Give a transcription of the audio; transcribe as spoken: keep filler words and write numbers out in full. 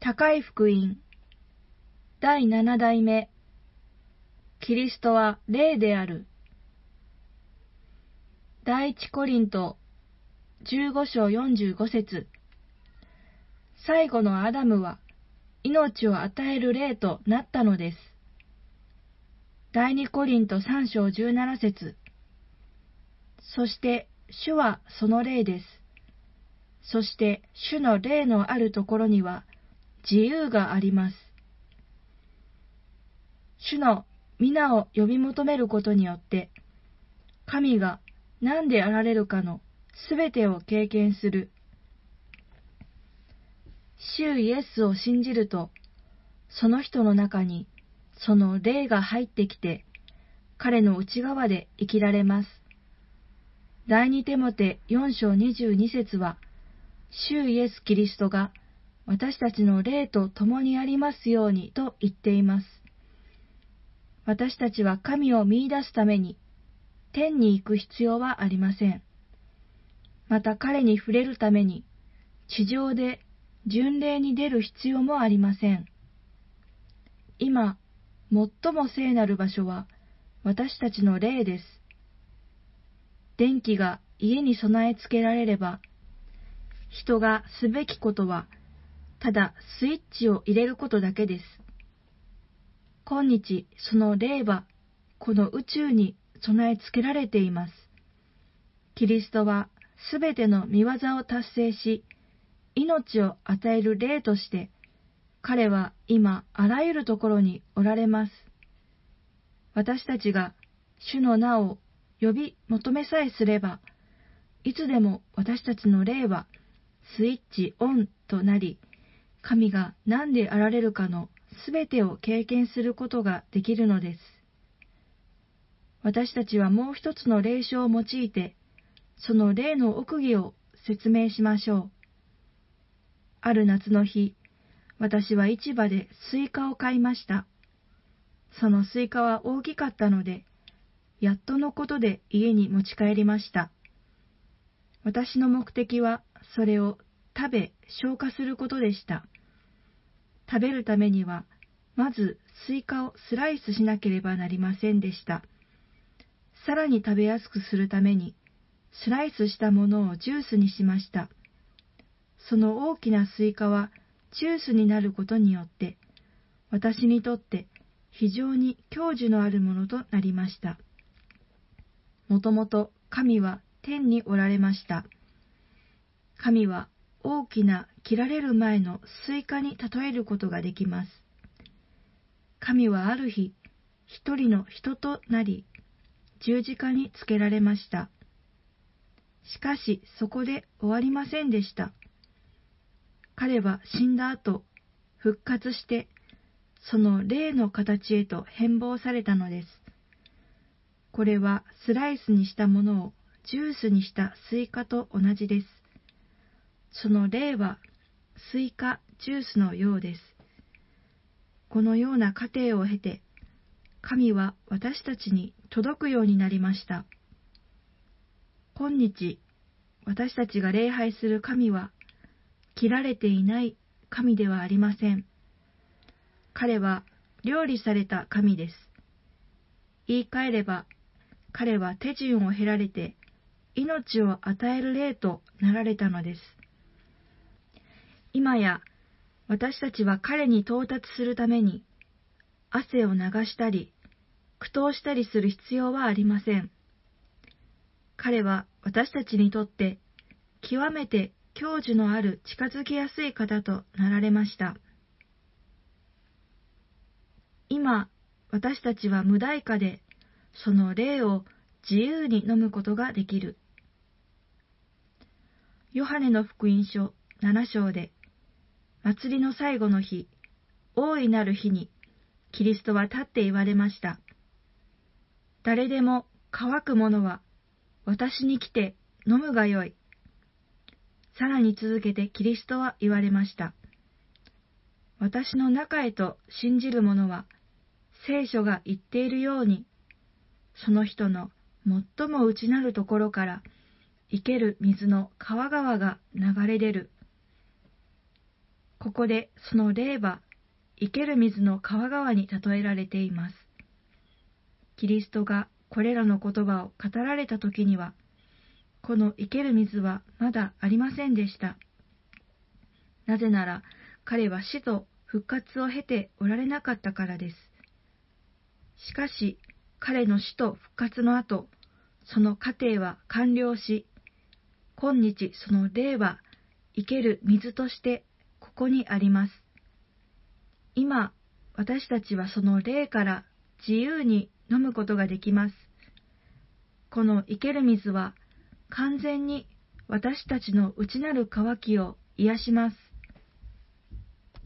高い福音だいなな代目キリストは霊である。第一コリントじゅうご章よんじゅうご節。最後のアダムは命を与える霊となったのです。第二コリントさん章じゅうなな節。そして主はその霊です。そして主の霊のあるところには自由があります。主の皆を呼び求めることによって、神が何であられるかのすべてを経験する。主イエスを信じると、その人の中にその霊が入ってきて、彼の内側で生きられます。第二テモテよん章にじゅうに節は、主イエスキリストが私たちの霊と共にありますようにと言っています。私たちは神を見出すために天に行く必要はありません。また彼に触れるために地上で巡礼に出る必要もありません。今、最も聖なる場所は私たちの霊です。電気が家に備え付けられれば、人がすべきことはただスイッチを入れることだけです。今日その霊はこの宇宙に備え付けられています。キリストはすべての御業を達成し、命を与える霊として、彼は今あらゆるところにおられます。私たちが主の名を呼び求めさえすれば、いつでも私たちの霊はスイッチオンとなり、神が何であられるかのすべてを経験することができるのです。私たちはもう一つの霊書を用いて、その霊の奥義を説明しましょう。ある夏の日、私は市場でスイカを買いました。そのスイカは大きかったので、やっとのことで家に持ち帰りました。私の目的はそれを食べ消化することでした。食べるためには、まずスイカをスライスしなければなりませんでした。さらに食べやすくするために、スライスしたものをジュースにしました。その大きなスイカはジュースになることによって、私にとって非常に享受のあるものとなりました。もともと神は天におられました。神は大きな切られる前のスイカに例えることができます。神はある日、一人の人となり、十字架につけられました。しかしそこで終わりませんでした。彼は死んだ後、復活して、その霊の形へと変貌されたのです。これはスライスにしたものをジュースにしたスイカと同じです。その霊はスイカジュースのようです。このような過程を経て、神は私たちに届くようになりました。今日、私たちが礼拝する神は、切られていない神ではありません。彼は料理された神です。言い換えれば、彼は手順を経られて、命を与える霊となられたのです。今や、私たちは彼に到達するために、汗を流したり、苦闘したりする必要はありません。彼は私たちにとって、極めて享受のある近づきやすい方となられました。今、私たちは無代価で、その霊を自由に飲むことができる。ヨハネの福音書なな章で、祭りの最後の日、大いなる日に、キリストは立って言われました。誰でも渇く者は、私に来て飲むがよい。さらに続けてキリストは言われました。私の中へと信じる者は、聖書が言っているように、その人の最も内なるところから生ける水の川々が流れ出る。 ここでその霊は生ける水の川川に例えられています。キリストがこれらの言葉を語られた時には、この生ける水はまだありませんでした。なぜなら彼は死と復活を経ておられなかったからです。しかし彼の死と復活の後、その過程は完了し、今日その霊は生ける水としてここにあります。今、私たちはその霊から自由に飲むことができます。この生ける水は完全に私たちの内なる渇きを癒します。